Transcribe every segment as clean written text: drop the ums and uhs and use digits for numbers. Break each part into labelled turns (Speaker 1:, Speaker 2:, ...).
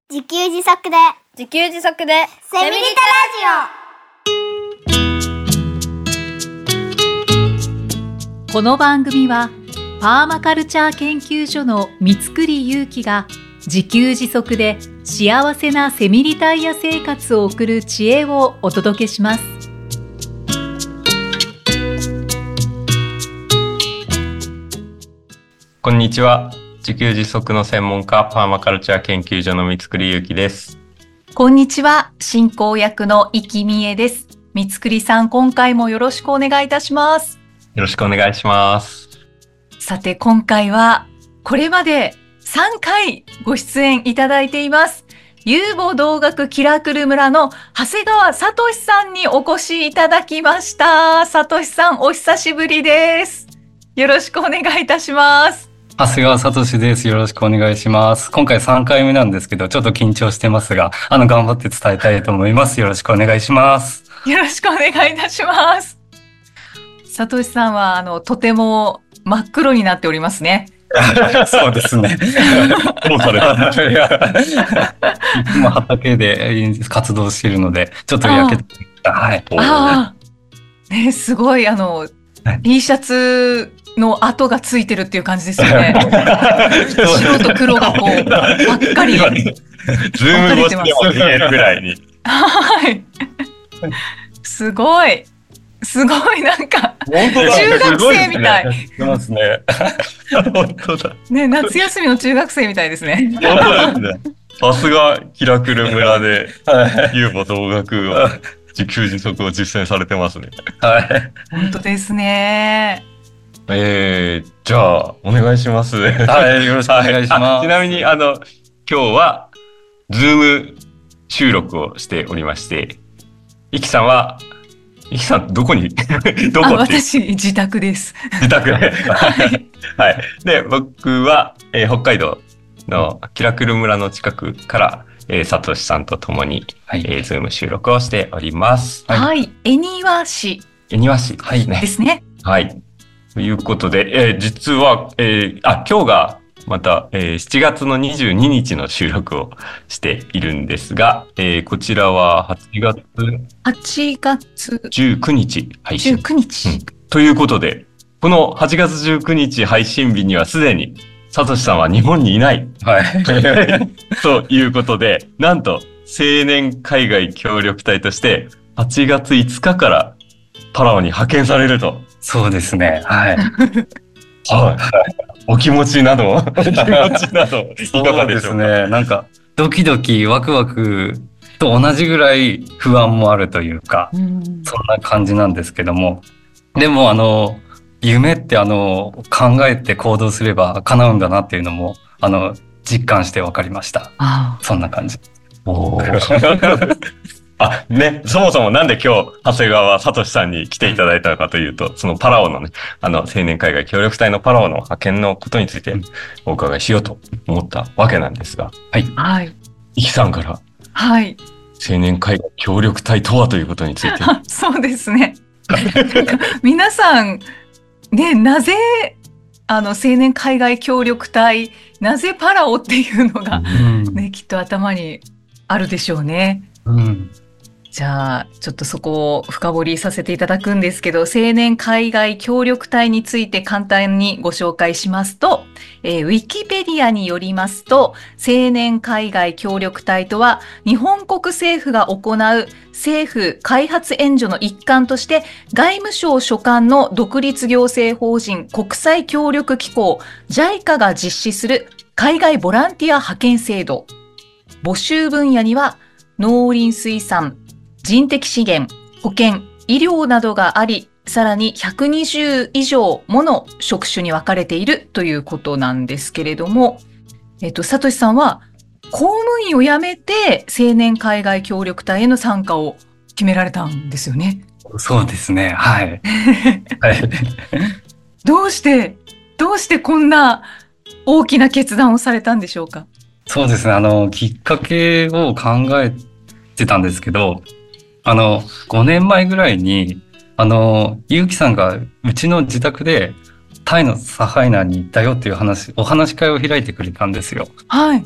Speaker 1: 自給自足で
Speaker 2: セミリタラ
Speaker 3: ジオ。この番組はパーマカルチャー研究所の三栗祐希が自給自足で幸せなセミリタイヤ生活を送る知恵をお届けします。
Speaker 4: こんにちは。自給自足の専門家パーマカルチャー研究所の三栗祐希です。
Speaker 3: こんにちは。進行役の生きみえです。三栗さん、今回もよろしくお願いいたします。
Speaker 4: よろしくお願いします。
Speaker 3: さて、今回はこれまで3回ご出演いただいています遊母同学キラクル村の長谷川聡さんにお越しいただきました。聡さん、お久しぶりです。よろしくお願いいたします。
Speaker 5: 長谷川聡です。よろしくお願いします。今回3回目なんですけど、ちょっと緊張してますが、頑張って伝えたいと思います。よろしくお願いします。
Speaker 3: よろしくお願いいたします。聡さんはとても真っ黒になっておりますね。
Speaker 5: そうですね。
Speaker 4: どうされた？
Speaker 5: 今畑で活動しているので、ちょっと焼けた。はい。
Speaker 3: ね、すごいT シャツの跡がついてるっていう感じですよね。白と黒がこうばっかり。
Speaker 4: ズーム越しでも見えるぐらいに。
Speaker 3: はい。すごいなんか中学生みたい。
Speaker 4: 本当だ。
Speaker 3: ね、夏休みの中学生みたいですね。
Speaker 4: 本当ですね。さすがキラクル村で遊母同学を自給自足を実践されてますね。
Speaker 5: はい。
Speaker 3: 本当ですね。
Speaker 4: じゃあお願いします。
Speaker 5: はい、よろしくお願いします。
Speaker 4: ちなみに今日はズーム収録をしておりまして、イキさんどこに
Speaker 3: 私自宅です。
Speaker 4: 自宅ではい。で僕は、北海道のキラクル村の近くからサトシさんと共に、ズーム収録をしております。
Speaker 3: はい。恵庭市ですね。
Speaker 4: はい。ということで、実は、今日がまた、7月の22日の収録をしているんですが、こちらは8月19日配信。
Speaker 3: 19日、
Speaker 4: ということで、この8月19日配信日にはすでにサトシさんは日本にいない。
Speaker 5: はい。
Speaker 4: ということで、なんと青年海外協力隊として8月5日からパラオに派遣されると。
Speaker 5: そうですね。はい。
Speaker 4: はい。お気持ちなどいかがでしょうか？
Speaker 5: そうですね。なんかドキドキワクワクと同じぐらい不安もあるというか、そんな感じなんですけども、でも夢って考えて行動すれば叶うんだなっていうのも実感して分かりました。そんな感じ。
Speaker 4: そもそもなんで今日長谷川聡さんに来ていただいたのかというと、そのパラオのね、青年海外協力隊のパラオの派遣のことについてお伺いしようと思ったわけなんですが、
Speaker 3: はい。
Speaker 4: イキさんから、
Speaker 3: はい。
Speaker 4: 青年海外協力隊とはということについて。
Speaker 3: そうですね。皆さんね、なぜ青年海外協力隊、なぜパラオっていうのが、ね、きっと頭にあるでしょうね。じゃあちょっとそこを深掘りさせていただくんですけど、青年海外協力隊について簡単にご紹介しますと、ウィキペディアによりますと、青年海外協力隊とは日本国政府が行う政府開発援助の一環として外務省所管の独立行政法人国際協力機構 JICA が実施する海外ボランティア派遣制度。募集分野には農林水産、人的資源、保健、医療などがあり、さらに120以上もの職種に分かれているということなんですけれども、サトシさんは公務員を辞めて青年海外協力隊への参加を決められたんですよね。
Speaker 5: そうですね。はい。はい、
Speaker 3: どうしてこんな大きな決断をされたんでしょうか？
Speaker 5: そうですね。きっかけを考えてたんですけど、5年前ぐらいに、ゆうきさんがうちの自宅でタイのサハイナに行ったよっていうお話し会を開いてくれたんですよ。
Speaker 3: はい。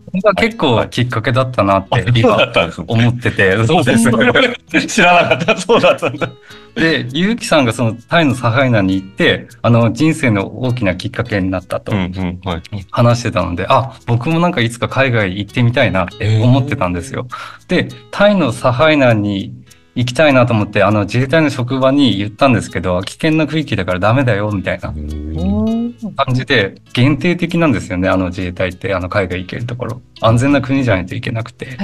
Speaker 5: れが結構きっかけだったなって
Speaker 4: そうだったんですね。
Speaker 5: 思ってて、そうです。
Speaker 4: 知らなかった。そうだったんだ。
Speaker 5: で、ゆうきさんがそのタイのサハイナに行って、人生の大きなきっかけになったと
Speaker 4: はい。
Speaker 5: 話してたので、僕もなんかいつか海外行ってみたいなって思ってたんですよ。で、タイのサハイナに行きたいなと思って、自衛隊の職場に言ったんですけど、危険な区域だからダメだよ、みたいな感じで、限定的なんですよね、自衛隊って、海外行けるところ。安全な国じゃないといけなくて。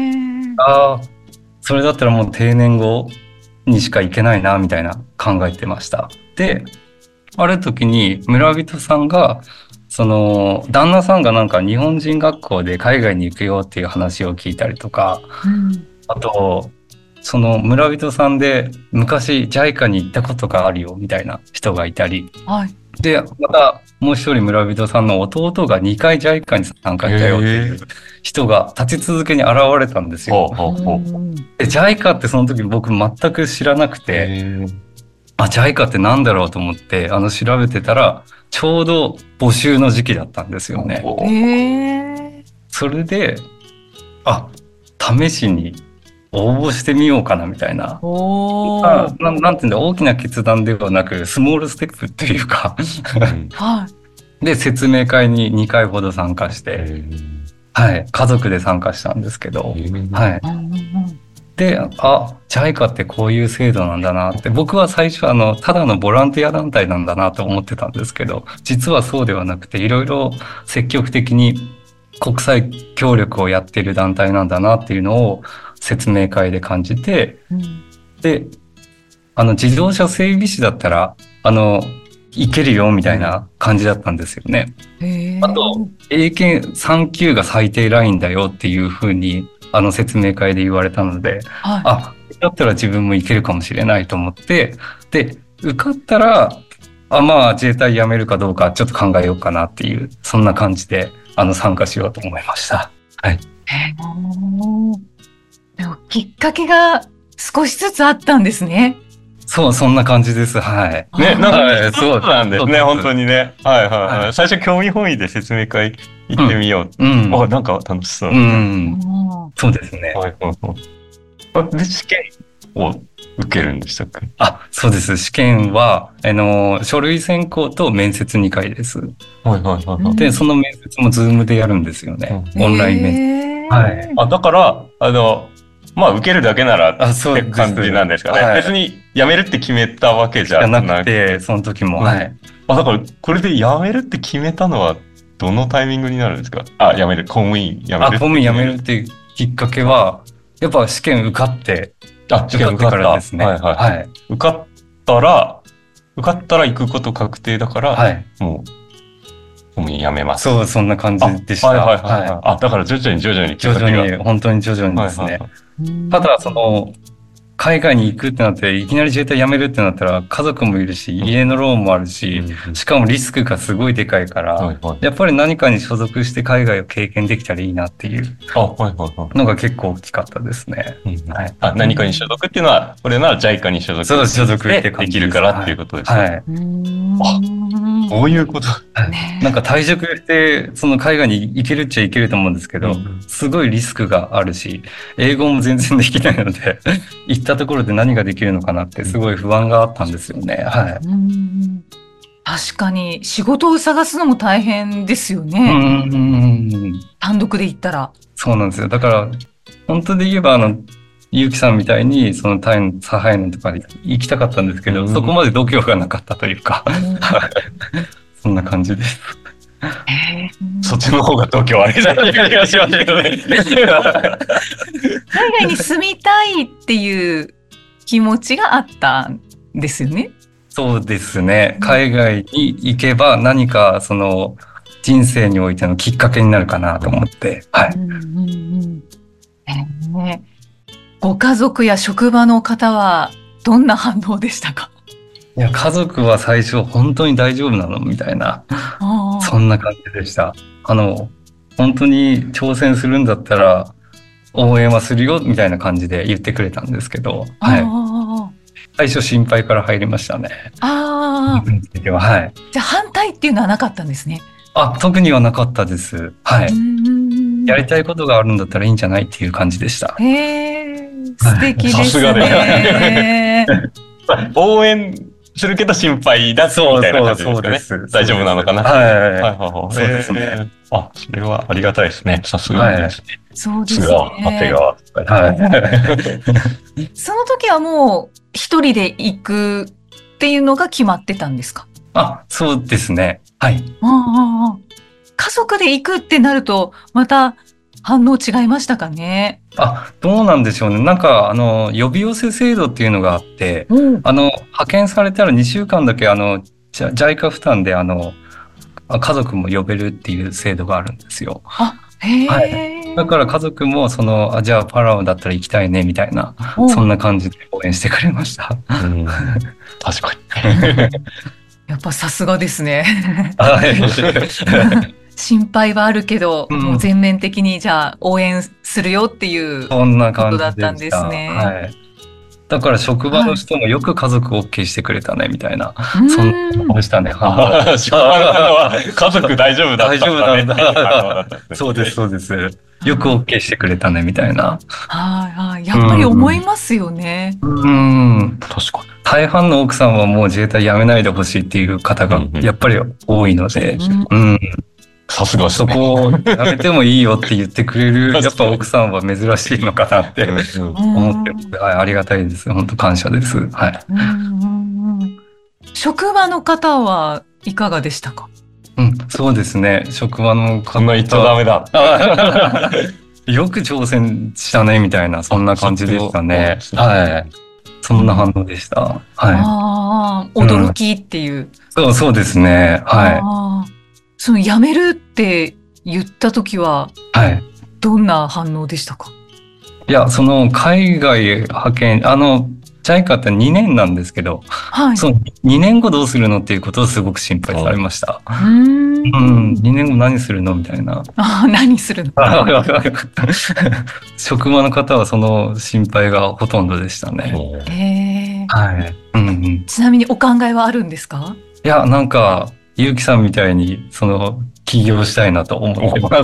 Speaker 5: それだったらもう定年後にしか行けないな、みたいな考えてました。で、ある時に村人さんが、旦那さんがなんか日本人学校で海外に行くよっていう話を聞いたりとか、あと、その村人さんで昔 JICA に行ったことがあるよみたいな人がいたり、で、またもう一人村人さんの弟が2回 JICA に参加したよっていう人が立ち続けに現れたんですよ。で、JICA ってその時僕全く知らなくて、JICA ってなんだろうと思って調べてたらちょうど募集の時期だったんですよね。それで試しに応募してみようかなみたいな。なんていうんだ、大きな決断ではなくスモールステップっていうかで説明会に2回ほど参加して、家族で参加したんですけど、で、JICA ってこういう制度なんだなって、僕は最初ただのボランティア団体なんだなと思ってたんですけど、実はそうではなくて、いろいろ積極的に国際協力をやっている団体なんだなっていうのを説明会で感じて、で、自動車整備士だったら、いけるよみたいな感じだったんですよね。あと、英検3級が最低ラインだよっていうふうに、説明会で言われたので、だったら自分もいけるかもしれないと思って、で、受かったら、自衛隊辞めるかどうかちょっと考えようかなっていう、そんな感じで、参加しようと思いました。
Speaker 3: でもきっかけが少しずつあったんですね。
Speaker 5: そんな感じです。
Speaker 4: ね、なんか、そうなんですね、本当にね。最初興味本位で説明会行ってみよう。なんか楽しそう。そうですね。で、試験を受けるんでしたっけ？
Speaker 5: そうです。試験は、書類選考と面接2回です。で、その面接もズームでやるんですよね。オンライン面接。
Speaker 4: だから、受けるだけならって感じなんですかね。別に辞めるって決めたわけじゃなくて、
Speaker 5: その時も。
Speaker 4: だからこれで辞めるって決めたのはどのタイミングになるんですか？辞める、公務員辞める。
Speaker 5: 公務員辞めるっていうきっかけは、やっぱ試験受かって、
Speaker 4: 試験受か
Speaker 5: からですね。
Speaker 4: 受かったら行くこと確定だから、もう、公務員辞めます。
Speaker 5: そんな感じでした。
Speaker 4: だから徐々に
Speaker 5: 本当に徐々にですね。ただ、海外に行くってなって、いきなり自衛隊辞めるってなったら、家族もいるし、家のローンもあるし、しかもリスクがすごいでかいから、やっぱり何かに所属して海外を経験できたらいいなっていうのが結構大きかったですね。
Speaker 4: 何かに所属っていうのは、これなら JICA に所属でできるからっていうことですね。そういうこと。
Speaker 5: なんか退職して、海外に行けるっちゃ行けると思うんですけど、すごいリスクがあるし、英語も全然できないので、行ったところで何ができるのかなってすごい不安があったんですよね。
Speaker 3: 確かに仕事を探すのも大変ですよね。単独で行ったら。
Speaker 5: そうなんですよ。だから本当で言えばゆうきさんみたいにタイのサハイナとかに行きたかったんですけど、そこまで度胸がなかったというか、そんな感じです。
Speaker 4: そっちの方が度胸ありそうな気がしますけどね。
Speaker 3: 海外に住みたいっていう気持ちがあったんですよね。
Speaker 5: そうですね。海外に行けば何か人生においてのきっかけになるかなと思って。
Speaker 3: ご家族や職場の方はどんな反応でしたか？
Speaker 5: いや、家族は最初本当に大丈夫なのみたいな、そんな感じでした。本当に挑戦するんだったら応援はするよみたいな感じで言ってくれたんですけど、最初心配から入りましたね。じゃあ
Speaker 3: 反対っていうのはなかったんですね。
Speaker 5: 特にはなかったです。 やりたいことがあるんだったらいいんじゃないっていう感じでした。
Speaker 3: へえ、素敵ですね。
Speaker 4: さすがね。応援するけど心配だみたいな感じですかね。大丈夫なのかな。
Speaker 5: はい。そうですね。
Speaker 4: あ、それはありがたいですね。さすがですね。
Speaker 3: そうですね。
Speaker 4: 長谷川。
Speaker 3: その時はもう一人で行くっていうのが決まってたんですか？
Speaker 5: あ、そうですね。はい。
Speaker 3: 家族で行くってなるとまた反応違いましたかね？
Speaker 5: あ、どうなんでしょうね。なんか呼び寄せ制度っていうのがあって、派遣されたら2週間だけJICA 負担で家族も呼べるっていう制度があるんですよ。だから家族もじゃあパラオだったら行きたいねみたいな、そんな感じで応援してくれました。
Speaker 4: 確かに。
Speaker 3: やっぱさすがですね。心配はあるけど、もう全面的にじゃあ応援するよっていうことだったんですね。
Speaker 5: だから職場の人もよく家族 OK してくれたねみたいな、そんなことでしたね。
Speaker 4: 職場の方は家族大丈夫だったんだね。大丈夫なんだ。
Speaker 5: そうですそうです。よく OK してくれたねみたいな。
Speaker 3: やっぱり思いますよね。
Speaker 4: 確かに。
Speaker 5: 大半の奥さんはもう自衛隊辞めないでほしいっていう方がやっぱり多いので、
Speaker 4: さすが
Speaker 5: そこをやめてもいいよって言ってくれるやっぱ奥さんは珍しいのかなって思ってる。ありがたいです。本当感謝です。はい。
Speaker 3: 職場の方はいかがでしたか？
Speaker 5: そうですね。職場の方。
Speaker 4: そんな言っちゃダメだ。
Speaker 5: よく挑戦したねみたいなそんな感じでしたね。はい。そんな反応でした。
Speaker 3: はい。驚きっていう。
Speaker 5: そうですね。はい。
Speaker 3: その辞めるって言った時は、どんな反応でしたか？
Speaker 5: いや、海外派遣、JICA って2年なんですけど、その2年後どうするのっていうことをすごく心配されました。2年後何するのみたいな。
Speaker 3: 何するの？
Speaker 5: 職場の方はその心配がほとんどでしたね。
Speaker 3: ちなみにお考えはあるんですか？
Speaker 5: いや、なんか、ゆうきさんみたいに起業したいなと思ってます。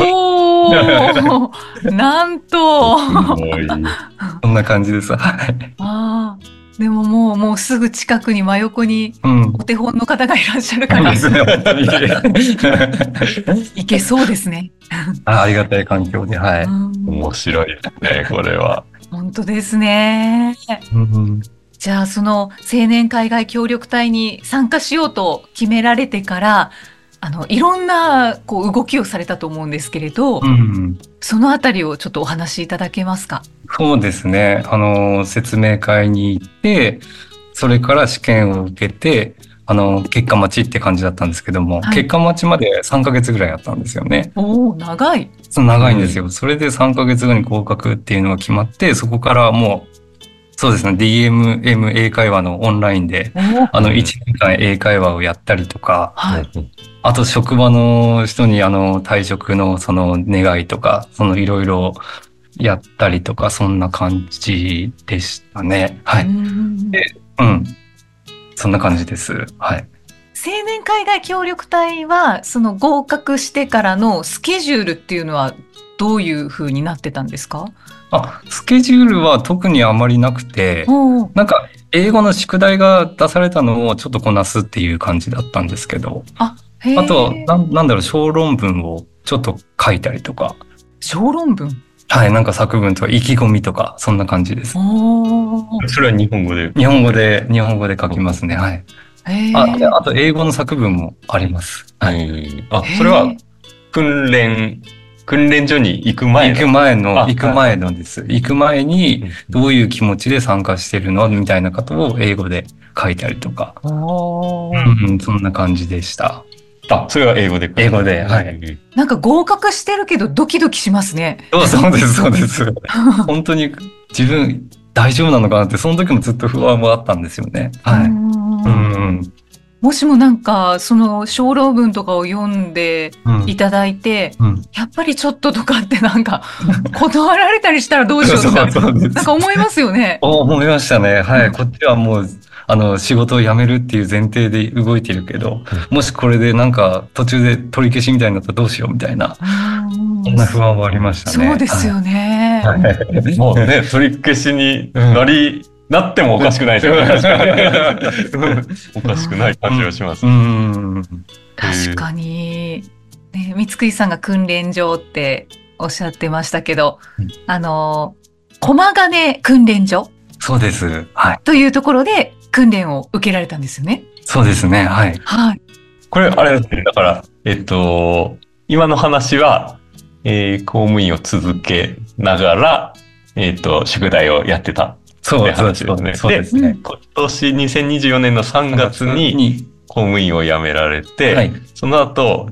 Speaker 3: なんと
Speaker 5: そんな感じです。
Speaker 3: でももうすぐ近くに真横にお手本の方がいらっしゃるから、いけそうですね。
Speaker 5: ありがたい環境で、
Speaker 4: 面白いですね、これは。
Speaker 3: 本当ですね。じゃあその青年海外協力隊に参加しようと決められてからいろんな動きをされたと思うんですけれど、そのあたりをちょっとお話しいただけますか？
Speaker 5: そうですね。説明会に行って、それから試験を受けて、結果待ちって感じだったんですけども、結果待ちまで3ヶ月ぐらいあったんですよね。
Speaker 3: 長い。
Speaker 5: 長いんですよ。それで3ヶ月後に合格っていうのが決まって、そこからもう、そうですね。DMM 英会話のオンラインで、1年間英会話をやったりとか、あと職場の人に退職の願いとか、いろいろやったりとか、そんな感じでしたね。そんな感じです。青
Speaker 3: 年海外協力隊は、合格してからのスケジュールっていうのはどういう風になってたんですか？
Speaker 5: スケジュールは特にあまりなくて、なんか英語の宿題が出されたのをちょっとこなすっていう感じだったんですけど、あとなんだろう、小論文をちょっと書いたりとか。
Speaker 3: 小論文？
Speaker 5: なんか作文とか意気込みとかそんな感じです。
Speaker 4: それは日本語で
Speaker 5: 書きますね。あと英語の作文もあります。
Speaker 4: それは訓練所に行く前
Speaker 5: のです。行く前にどういう気持ちで参加してるのみたいなことを英語で書いたりとか。そんな感じでした。
Speaker 4: それは英語で。
Speaker 5: 英語で、
Speaker 3: なんか合格してるけどドキドキしますね。
Speaker 5: そうです。本当に自分大丈夫なのかなって、その時もずっと不安もあったんですよね。
Speaker 3: もしもなんかその小論文とかを読んでいただいて、やっぱりちょっととかってなんか断られたりしたらどうしようとかなんか思いますよね。
Speaker 5: 思いましたね。こっちはもう仕事を辞めるっていう前提で動いてるけど、もしこれでなんか途中で取り消しみたいになったらどうしようみたいな、そんな不安はありましたね。
Speaker 3: そうですよね。
Speaker 4: もうね、取り消しになってもおかしくないですよね。おかしくない感じがします。
Speaker 3: 確かに、ね、三井さんが訓練場っておっしゃってましたけど、駒ヶ根訓練所、
Speaker 5: そうです。はい。
Speaker 3: というところで訓練を受けられたんですよね。
Speaker 5: そうですね。はい。
Speaker 3: はい。
Speaker 4: これあれですね。だから今の話は、公務員を続けながら宿題をやってたって話ですね。
Speaker 5: そうですね。
Speaker 4: 今年2024年の3月に公務員を辞められて、はい、その後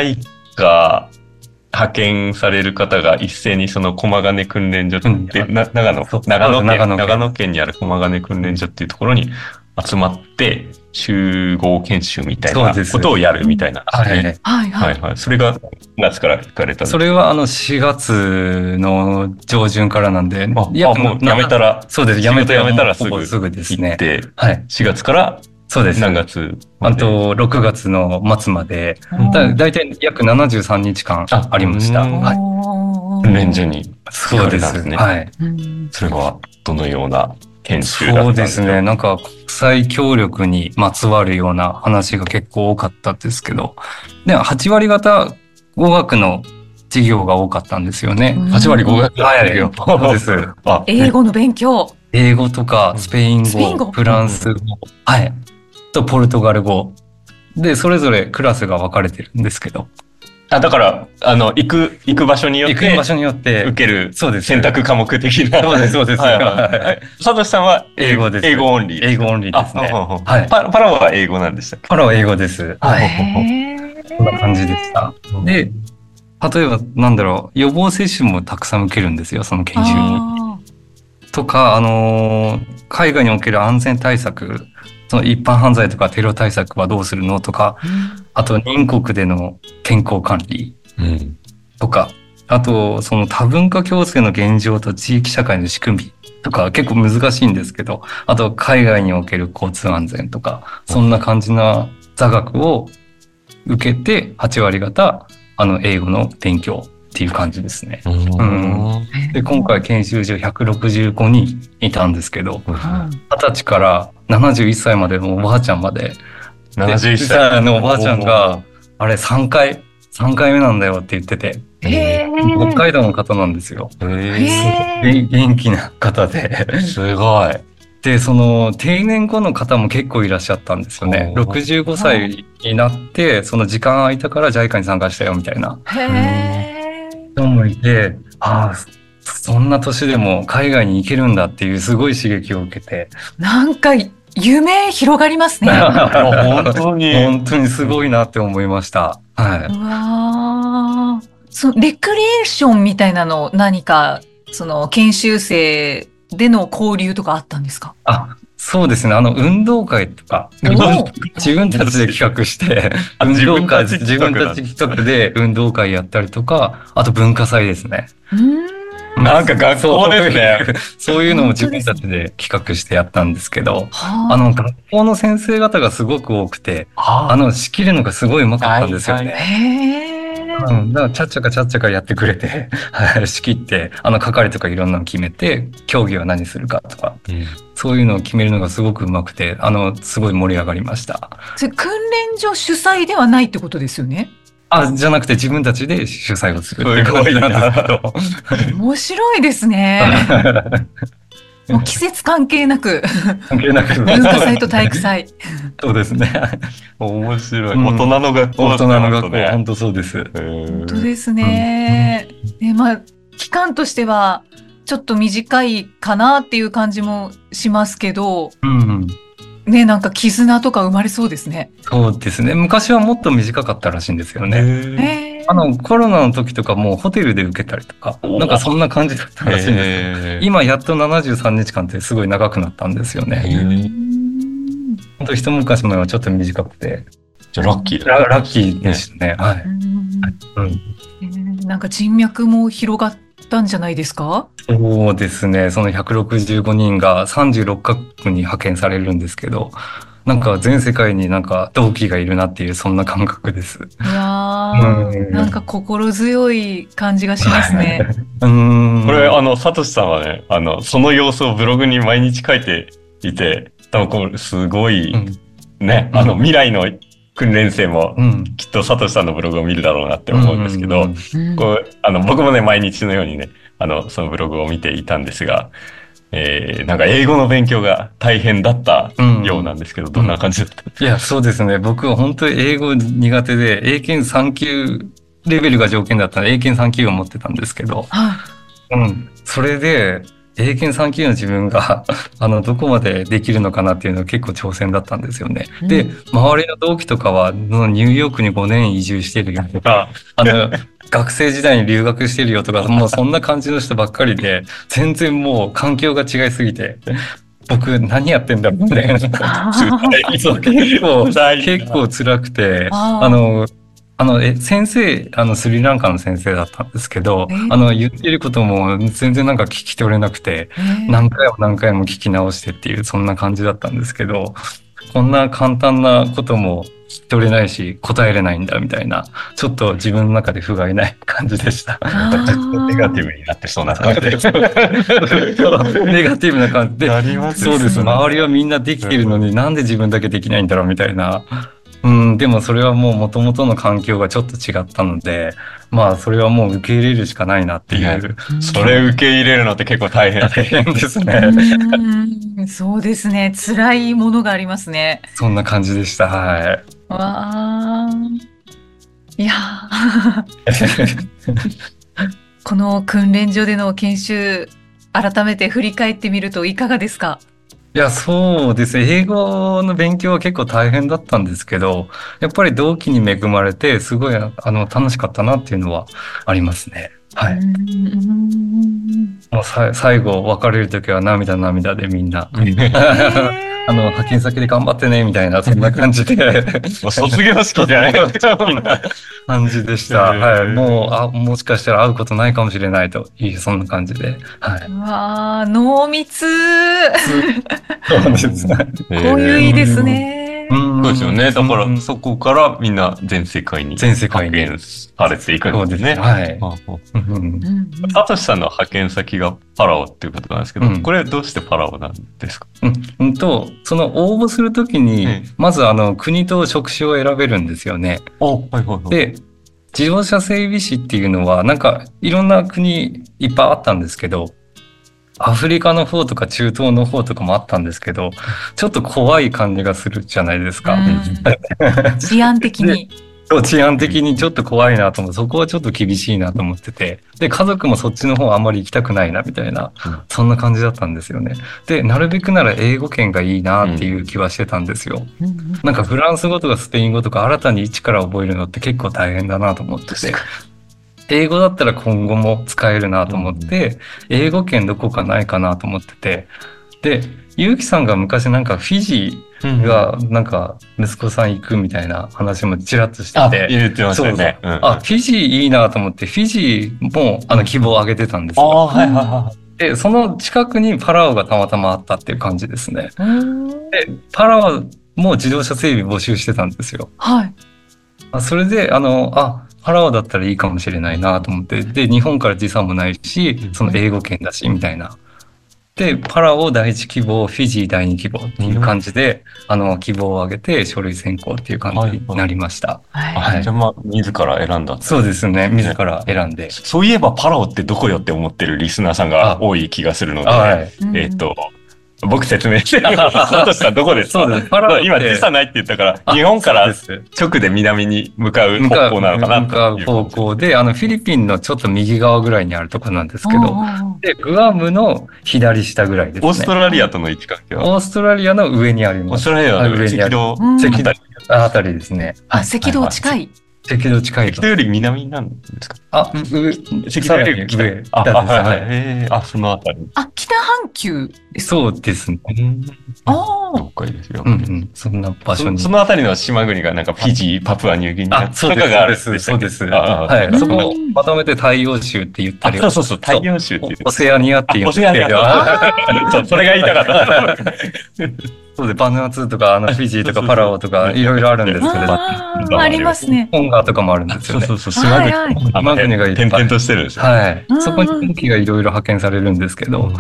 Speaker 4: JICA派遣される方が一斉にその駒ヶ根訓練所って長野県にある駒ヶ根訓練所っていうところに集まって集合研修みたいなことをやるみたいな。はいはい。それが何月から行かれたんですか？
Speaker 5: それは4月の上旬からなんで、
Speaker 4: もう辞めたら、
Speaker 5: そうです。
Speaker 4: 辞めたらすぐ
Speaker 5: ですね。
Speaker 4: 行って、4月から
Speaker 5: そうです。
Speaker 4: 何月？
Speaker 5: あと6月の末まで、だいたい約73日間ありました。
Speaker 4: 訓練所に行かれたんですね。
Speaker 5: はい。
Speaker 4: それはどのような研修だったんですか？
Speaker 5: そうですね。なんか国際協力にまつわるような話が結構多かったですけど、で8割方語学の授業が多かったんですよね。
Speaker 4: 8割語学の授業。
Speaker 5: そうです。
Speaker 3: 英語の勉強。
Speaker 5: 英語とかスペイン語、フランス語、はい。とポルトガル語。で、それぞれクラスが分かれてるんですけど。
Speaker 4: だから、行く場所によって、受ける選択科目的な。
Speaker 5: そうです。
Speaker 4: サトシさんは
Speaker 5: 英語です。
Speaker 4: 英語オンリー。
Speaker 5: 英語オンリーですね。
Speaker 4: はい。パラは英語なんでしたっけ？
Speaker 5: パラは英語です。はい。こんな感じでした。で、例えば、予防接種もたくさん受けるんですよ、その研修に。とか、海外における安全対策、その一般犯罪とかテロ対策はどうするのとか、あと隣国での健康管理とか、あとその多文化共生の現状と地域社会の仕組みとか結構難しいんですけど、あと海外における交通安全とか、そんな感じな座学を受けて8割方英語の勉強っていう感じですね。で、今回研修所165人いたんですけど、20歳から71歳までのおばあちゃんまで、
Speaker 4: 71歳
Speaker 5: のおばあちゃんが、あれ3回目なんだよって言ってて、北海道の方なんですよ。元気な方で。
Speaker 4: すごい。
Speaker 5: で、その定年後の方も結構いらっしゃったんですよね。65歳になって、その時間空いたから JICA に参加したよみたいな。人もいて、そんな年でも海外に行けるんだっていうすごい刺激を受けて。
Speaker 3: なんか夢広がりますね。
Speaker 5: 本当にすごいなって思いました。
Speaker 3: はい。レクリエーションみたいなの何かその研修生での交流とかあったんですか？
Speaker 5: そうですね。運動会とか、自分たちで企画して、自分たち企画で運動会やったりとか、あと文化祭ですね。
Speaker 4: なんか学校ですね。
Speaker 5: そういうのも自分たちで企画してやったんですけど、学校の先生方がすごく多くて、仕切るのがすごい上手かったんですよね。だからちゃっちゃかやってくれて、仕切って、係とかいろんなの決めて、競技は何するかとか、そういうのを決めるのがすごく上手くて、すごい盛り上がりました。
Speaker 3: それ訓練所主催ではないってことですよね？
Speaker 5: じゃなくて自分たちで主催をするっていう感じなんですけど。
Speaker 3: 面白いですね。もう季節関係なく。文化祭と体育祭。
Speaker 5: そうですね。
Speaker 4: 面白い。大人の学校。
Speaker 5: 大人の学校、本当そうです。
Speaker 3: 本当ですね。期間としてはちょっと短いかなっていう感じもしますけど、なんか絆とか生まれそうですね。
Speaker 5: そうですね。昔はもっと短かったらしいんですよね。コロナの時とかもうホテルで受けたりとか、なんかそんな感じだったらしいんですけど、今やっと73日間ってすごい長くなったんですよね。本当一昔前はちょっと短くて。
Speaker 4: じゃあラッキー
Speaker 5: ラッキーでしたね。はい。
Speaker 3: なんか人脈も広がったたんじゃないですか？
Speaker 5: そうですね。その165人が36カ国に派遣されるんですけど、なんか全世界になんか同期がいるなっていう、そんな感覚です。
Speaker 3: うわー、なんか心強い感じがしますね。
Speaker 4: これ、サトシさんはね、その様子をブログに毎日書いていて、多分これすごい、ね、未来の訓練生も、きっとサトシさんのブログを見るだろうなって思うんですけど、僕もね、毎日のようにね、そのブログを見ていたんですが、なんか英語の勉強が大変だったようなんですけど、どんな感じだったんですか？
Speaker 5: いや、そうですね。僕は本当に英語苦手で、英検3級レベルが条件だったので、英検3級を持ってたんですけど、それで、英検3級の自分がどこまでできるのかなっていうのは結構挑戦だったんですよね。で、周りの同期とかは、ニューヨークに5年移住してるよとか、学生時代に留学してるよとか、もうそんな感じの人ばっかりで、全然もう環境が違いすぎて、僕何やってんだろうみたいな。結構辛くて、先生、スリランカの先生だったんですけど、言ってることも全然なんか聞き取れなくて、何回も聞き直してっていう、そんな感じだったんですけど、こんな簡単なことも聞き取れないし、答えれないんだみたいな、ちょっと自分の中で不甲斐ない感じでした。
Speaker 4: ネガティブになってそうな感じで。ネガ
Speaker 5: ティブな感じで。そうです。周りはみんなできてるのになんで自分だけできないんだろうみたいな。でもそれはもう元々の環境がちょっと違ったので、まあそれはもう受け入れるしかないなっていう。
Speaker 4: それ受け入れるのって結構大変
Speaker 5: ですね。
Speaker 3: そうですね。辛いものがありますね。
Speaker 5: そんな感じでした。はい。
Speaker 3: わー。いやこの訓練所での研修、改めて振り返ってみるといかがですか？
Speaker 5: いや、そうですね。英語の勉強は結構大変だったんですけど、やっぱり同期に恵まれて、すごい、楽しかったなっていうのはありますね。はい。もう最後、別れるときは涙でみんな。派遣先で頑張ってね、みたいな、そんな感じで。
Speaker 4: 卒業式じゃない
Speaker 5: 感じでした。はい。もしかしたら会うことないかもしれないという、そんな感じで。はい。
Speaker 3: うわー、濃密。
Speaker 5: そうですね。
Speaker 3: 濃ゆいですね。
Speaker 4: そうですよね。だからそこからみんな全世界に派遣されていくんですね。
Speaker 5: はい。
Speaker 4: サトシさんの派遣先がパラオっていうことなんですけど、これどうしてパラオなんですか？
Speaker 5: その応募するときに、まず国と職種を選べるんですよね。で、自動車整備士っていうのは、なんかいろんな国いっぱいあったんですけど、アフリカの方とか中東の方とかもあったんですけど、ちょっと怖い感じがするじゃないですか。
Speaker 3: 治安的に。
Speaker 5: 治安的にちょっと怖いなと思って、そこはちょっと厳しいなと思ってて、で、家族もそっちの方あんまり行きたくないなみたいな、そんな感じだったんですよね。で、なるべくなら英語圏がいいなっていう気はしてたんですよ。なんかフランス語とかスペイン語とか新たに一から覚えるのって結構大変だなと思ってて。英語だったら今後も使えるなと思って、英語圏どこかないかなと思ってて、で、ゆうきさんが昔なんかフィジーがなんか息子さん行くみたいな話もちらっとしてて、
Speaker 4: 言ってましたよね。
Speaker 5: フィジーいいなと思って、フィジーも希望を上げてたんですよ。で、その近くにパラオがたまたまあったっていう感じですね。で、パラオも自動車整備募集してたんですよ。
Speaker 3: はい。
Speaker 5: それで、パラオだったらいいかもしれないなと思って、で、日本から時差もないし、その英語圏だし、みたいな。で、パラオ第一希望、フィジー第二希望っていう感じで、希望を上げて書類選考っていう感じになりました。
Speaker 4: じゃあ自ら選んだ。
Speaker 5: そうですね、自ら選んで。
Speaker 4: そういえばパラオってどこよって思ってるリスナーさんが多い気がするので、僕説明して、サトシさんどこですか？そうです。今時差ないって言ったから、日本から直で南に向かう方向なのかな
Speaker 5: 向かう方向で、フィリピンのちょっと右側ぐらいにあるところなんですけど、で、グアムの左下ぐらいですね。
Speaker 4: オーストラリアとの位置関係は？
Speaker 5: オーストラリアの上にあります。
Speaker 4: オーストラリアの上にある。
Speaker 5: 赤道あたりですね。
Speaker 3: 赤道近い。
Speaker 5: 赤道近い。
Speaker 4: 赤道より南なんですか？
Speaker 5: 上。
Speaker 4: 赤道より上。そのあたり。
Speaker 3: 北半休ですか？
Speaker 5: そうですね。
Speaker 3: ああ。
Speaker 4: 了解ですよ。
Speaker 5: そんな場所に。
Speaker 4: そのあたりの島国がなんかフィジー、パプアニューギニアとかがあるんですね。
Speaker 5: そうです。
Speaker 4: はい。
Speaker 5: そこをまとめて太陽州って言ったり。
Speaker 4: そう、太陽州って言う。
Speaker 5: オセアニアって言うんですけど。
Speaker 4: そう、それが言いたかった。
Speaker 5: そうで、バヌアツとか、フィジーとかパラオとか、いろいろあるんですけど。
Speaker 3: ありますね。
Speaker 5: トンガとかもあるんですよね。
Speaker 4: そう、島国が点々としてるんですよ。
Speaker 5: はい。そこに天気がいろいろ派遣されるんですけど。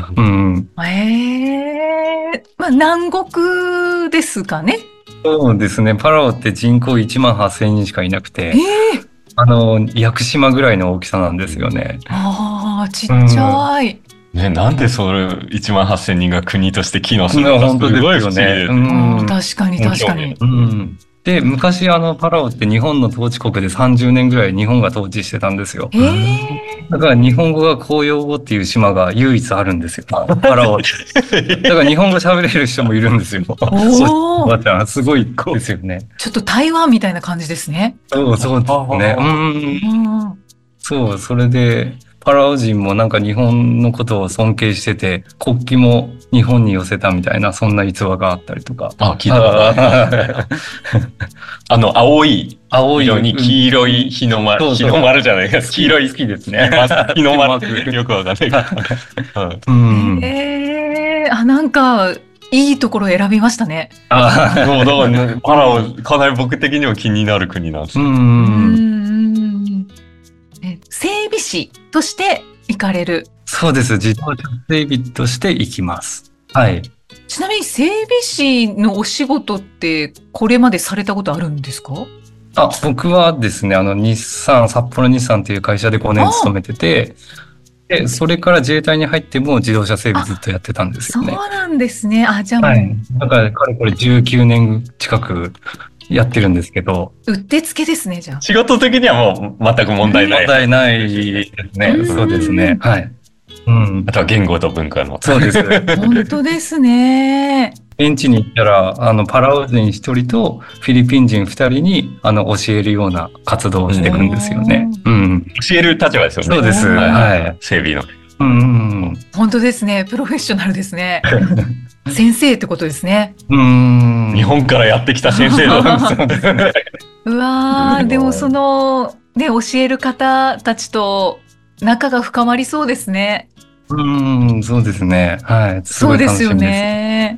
Speaker 3: まあ、南国ですかね。
Speaker 5: そうですね。パラオって人口1万8000人しかいなくて、屋久島ぐらいの大きさなんですよね。
Speaker 3: ああ、ちっちゃい。
Speaker 4: ね、なんでそれ1万8000人が国として機能するのかすごい不思議です
Speaker 3: ね。確かに。
Speaker 5: で、昔パラオって日本の統治国で30年ぐらい日本が統治してたんですよ。だから日本語が公用語っていう島が唯一あるんですよ。パラオって。だから日本語喋れる人もいるんですよ。すごいですよね。
Speaker 3: ちょっと台湾みたいな感じですね。
Speaker 5: そうですね。そう、それで、パラオ人もなんか日本のことを尊敬してて、国旗も日本に寄せたみたいな、そんな逸話があったりとか。
Speaker 4: 聞いたことある。青い色に黄色い日の丸じゃないですか。黄色い
Speaker 5: 好きですね。
Speaker 4: 日の丸ってよくわかんないから。
Speaker 3: なんか、いいところ選びましたね。
Speaker 4: だからパラオ、かなり僕的には気になる国なんですよ。
Speaker 3: 整備士として行かれる。
Speaker 5: そうです。自動車整備として行きます。はい。
Speaker 3: ちなみに整備士のお仕事ってこれまでされたことあるんですか？
Speaker 5: 僕はですね、札幌日産という会社で5年勤めてて、で、それから自衛隊に入っても自動車整備ずっとやってたんですよね。
Speaker 3: そうなんですね。じゃあもう。
Speaker 5: はい。だから、かれこれ19年近くやってるんですけど。
Speaker 3: うってつけですね、じゃあ。
Speaker 4: 仕事的にはもう全く問題ない。
Speaker 5: 問題ないですね。そうですね。はい。
Speaker 4: あとは言語と文化の。
Speaker 5: そうです。
Speaker 3: 本当ですね。
Speaker 5: 現地に行ったら、パラオ人1人とフィリピン人2人に、教えるような活動をしていくんですよね。
Speaker 4: 教える立場ですよね。
Speaker 5: そうです。はい。
Speaker 4: 整備の。
Speaker 3: 本当ですね。プロフェッショナルですね。先生ってことですね。
Speaker 4: 日本からやってきた先生なんですね。
Speaker 3: うわー、でも教える方たちと仲が深まりそうですね。
Speaker 5: そうですね。はい。
Speaker 3: そうですよね。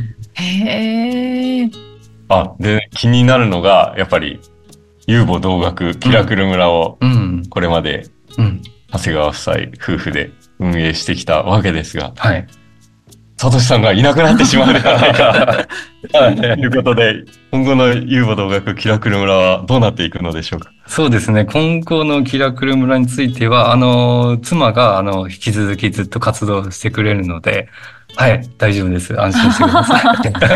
Speaker 3: へえ。
Speaker 4: で、気になるのが、やっぱり、遊母同学キラクル村を、これまで、長谷川夫妻夫婦で運営してきたわけですが、
Speaker 5: はい。
Speaker 4: サトシさんがいなくなってしまうのではないかということで、今後の遊母同学キラクル村はどうなっていくのでしょうか？
Speaker 5: そうですね。今後のキラクル村については、妻が、引き続きずっと活動してくれるので、はい、大丈夫です。安心してくださ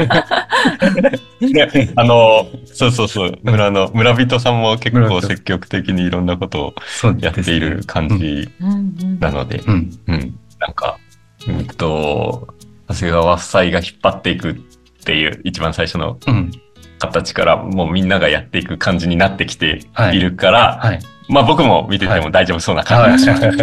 Speaker 5: い。
Speaker 4: そう。村人さんも結構積極的にいろんなことをやっている感じなので、なんか、長谷川夫妻が引っ張っていくっていう一番最初の形からもうみんながやっていく感じになってきているから、まあ僕も見てても大丈夫そうな感じがします。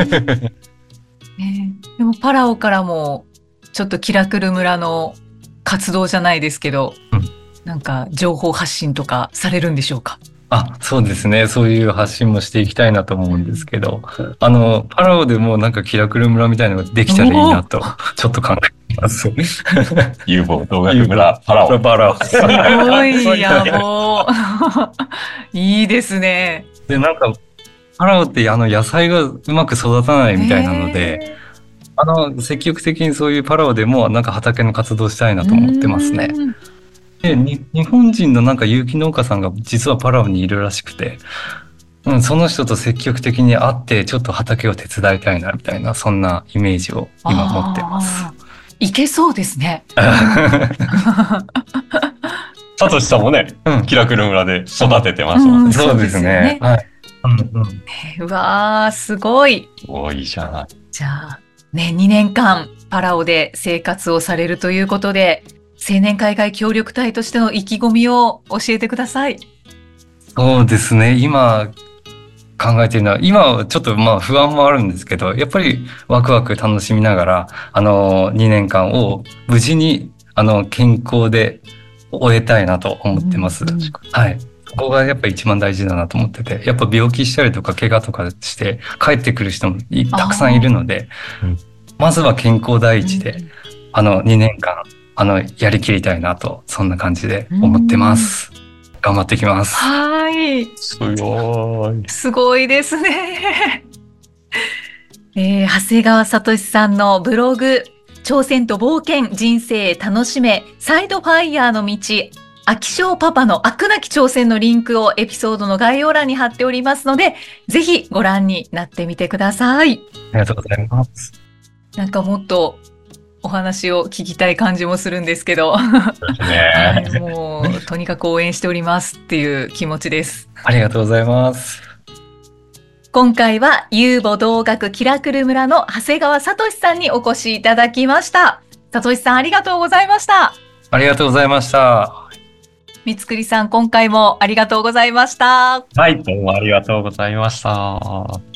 Speaker 3: でもパラオからもちょっとキラクル村の活動じゃないですけど、なんか情報発信とかされるんでしょうか？
Speaker 5: そうですね。そういう発信もしていきたいなと思うんですけど、パラオでもなんかキラクル村みたいなのができたらいいなと、ちょっと考えてます。
Speaker 4: 遊母同学村パラオ。
Speaker 3: すごい野望。いいですね。
Speaker 5: で、なんか、パラオって野菜がうまく育たないみたいなので、積極的にそういうパラオでもなんか畑の活動したいなと思ってますね。で、日本人のなんか有機農家さんが実はパラオにいるらしくて、その人と積極的に会ってちょっと畑を手伝いたいなみたいな、そんなイメージを今持ってます。
Speaker 3: いけそうですね。
Speaker 4: サトシさんもね、キラクル村で育ててますもんね。
Speaker 5: そうですね。はい。
Speaker 3: うわー、すごい。
Speaker 4: いいじゃない。
Speaker 3: じゃあ、2年間パラオで生活をされるということで、青年海外協力隊としての意気込みを教えてください。
Speaker 5: そうですね。今、 考えているのは、今はちょっとまあ不安もあるんですけど、やっぱりワクワク楽しみながら、2年間を無事に、健康で終えたいなと思ってます。はい。そこがやっぱり一番大事だなと思ってて、やっぱ病気したりとか怪我とかして帰ってくる人もたくさんいるので、まずは健康第一で、2年間、やりきりたいなと、そんな感じで思ってます。頑張ってきます。
Speaker 3: はい。
Speaker 4: すごい。
Speaker 3: すごいですね。長谷川聡さんのブログ、挑戦と冒険、人生楽しめ、サイドファイヤーの道、飽き性パパの飽くなき挑戦のリンクをエピソードの概要欄に貼っておりますので、ぜひご覧になってみてください。
Speaker 5: ありがとうございます。
Speaker 3: なんかもっとお話を聞きたい感じもするんですけど、
Speaker 4: ね、
Speaker 3: もうとにかく応援しておりますっていう気持ちです。
Speaker 5: ありがとうございます。
Speaker 3: 今回は遊母同学キラクル村の長谷川聡さんにお越しいただきました。聡さん、ありがとうございました。
Speaker 5: ありがとうございました。
Speaker 3: 三つくりさん、今回もありがとうございました。
Speaker 4: はい、どうもありがとうございました。